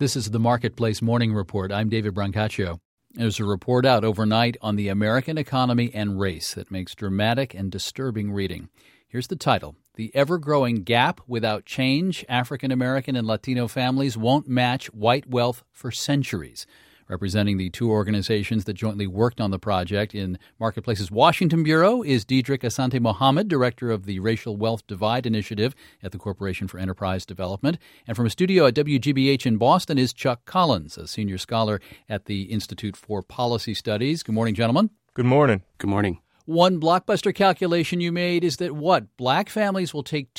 This is the Marketplace Morning Report. I'm David Brancaccio. There's a report out overnight on the American economy and race that makes dramatic and disturbing reading. Here's the title. The ever-growing gap without change, African American and Latino families won't match white wealth for centuries. Representing the two organizations that jointly worked on the project in Marketplace's Washington Bureau is Diedrich Asante-Mohammed, director of the Racial Wealth Divide Initiative at the Corporation for Enterprise Development. And from a studio at WGBH in Boston is Chuck Collins, a senior scholar at the Institute for Policy Studies. Good morning, gentlemen. Good morning. Good morning. One blockbuster calculation you made is that black families will take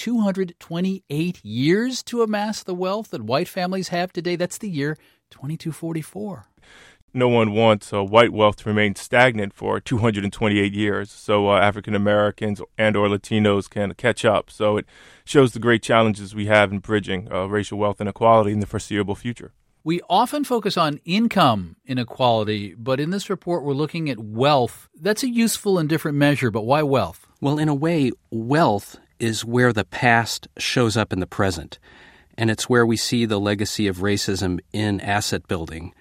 228 years to amass the wealth that white families have today. That's the year 2244. No one wants white wealth to remain stagnant for 228 years, so African Americans and or Latinos can catch up. So it shows the great challenges we have in bridging racial wealth inequality in the foreseeable future. We often focus on income inequality, but in this report we're looking at wealth. That's a useful and different measure, but why wealth? Well, in a way, wealth is where the past shows up in the present, and it's where we see the legacy of racism in asset building.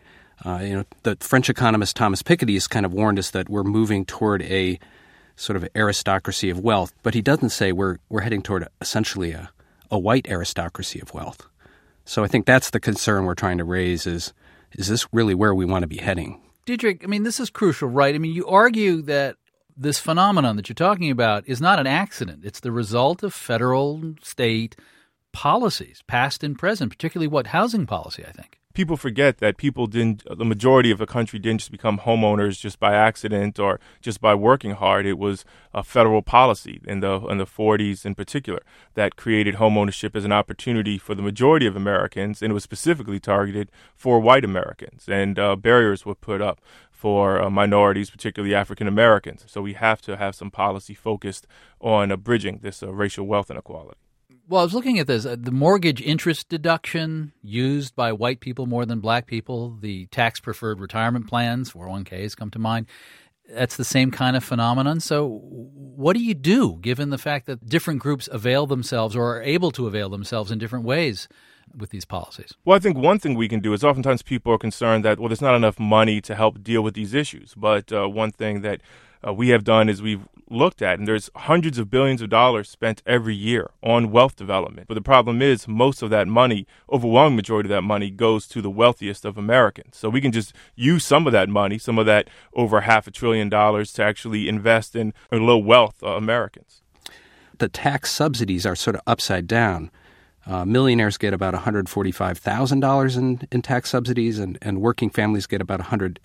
The French economist Thomas Piketty has kind of warned us that we're moving toward a sort of aristocracy of wealth, but he doesn't say we're heading toward essentially a white aristocracy of wealth. So I think that's the concern we're trying to raise is this really where we want to be heading? Diedrich, this is crucial, right? You argue that this phenomenon that you're talking about is not an accident. It's the result of federal, state policies, past and present, particularly housing policy, I think. People forget that the majority of the country didn't just become homeowners just by accident or just by working hard. It was a federal policy in the 40s in particular that created homeownership as an opportunity for the majority of Americans, and it was specifically targeted for white Americans. And barriers were put up for minorities, particularly African Americans. So we have to have some policy focused on bridging this racial wealth inequality. Well, I was looking at this, the mortgage interest deduction used by white people more than black people, the tax-preferred retirement plans, 401ks come to mind. That's the same kind of phenomenon. So what do you do given the fact that different groups avail themselves or are able to avail themselves in different ways with these policies? Well, I think one thing we can do is oftentimes people are concerned that, there's not enough money to help deal with these issues. But one thing that we have done is we've looked at, and there's hundreds of billions of dollars spent every year on wealth development. But the problem is most of that money, overwhelming majority of that money, goes to the wealthiest of Americans. So we can just use some of that money, some of that over $500 billion to actually invest in low wealth Americans. The tax subsidies are sort of upside down. Millionaires get about $145,000 in tax subsidies, and working families get about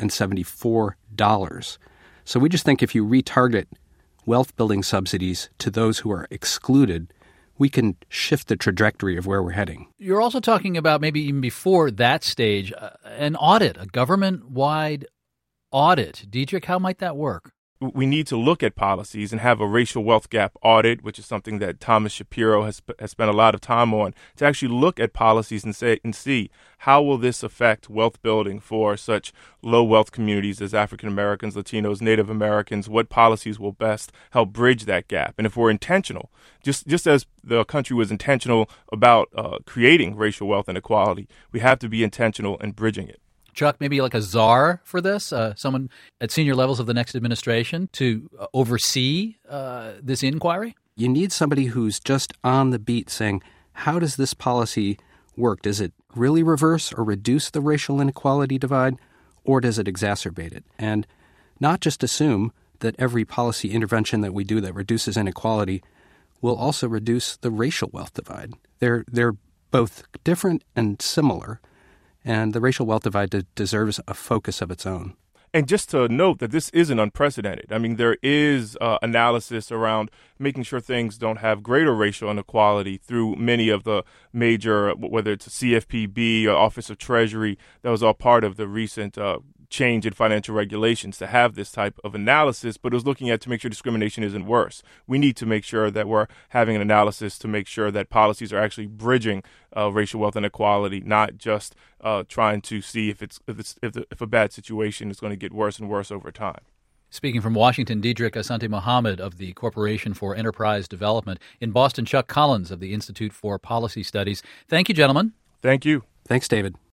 $174. So we just think if you retarget wealth-building subsidies to those who are excluded, we can shift the trajectory of where we're heading. You're also talking about maybe even before that stage, an audit, a government-wide audit. Diedrich, how might that work? We need to look at policies and have a racial wealth gap audit, which is something that Thomas Shapiro has spent a lot of time on, to actually look at policies and see how will this affect wealth building for such low wealth communities as African Americans, Latinos, Native Americans. What policies will best help bridge that gap? And if we're intentional, just as the country was intentional about creating racial wealth inequality, we have to be intentional in bridging it. Chuck, maybe like a czar for this, someone at senior levels of the next administration to oversee this inquiry? You need somebody who's just on the beat saying, how does this policy work? Does it really reverse or reduce the racial inequality divide, or does it exacerbate it? And not just assume that every policy intervention that we do that reduces inequality will also reduce the racial wealth divide. They're both different and similar. And the racial wealth divide deserves a focus of its own. And just to note that this isn't unprecedented. There is analysis around making sure things don't have greater racial inequality through many of the major, whether it's CFPB or Office of Treasury, that was all part of the recent change in financial regulations to have this type of analysis, but it was looking at to make sure discrimination isn't worse. We need to make sure that we're having an analysis to make sure that policies are actually bridging racial wealth inequality, not just trying to see if a bad situation is going to get worse and worse over time. Speaking from Washington, Diedrich Asante-Mohammed of the Corporation for Enterprise Development. In Boston, Chuck Collins of the Institute for Policy Studies. Thank you, gentlemen. Thank you. Thanks, David.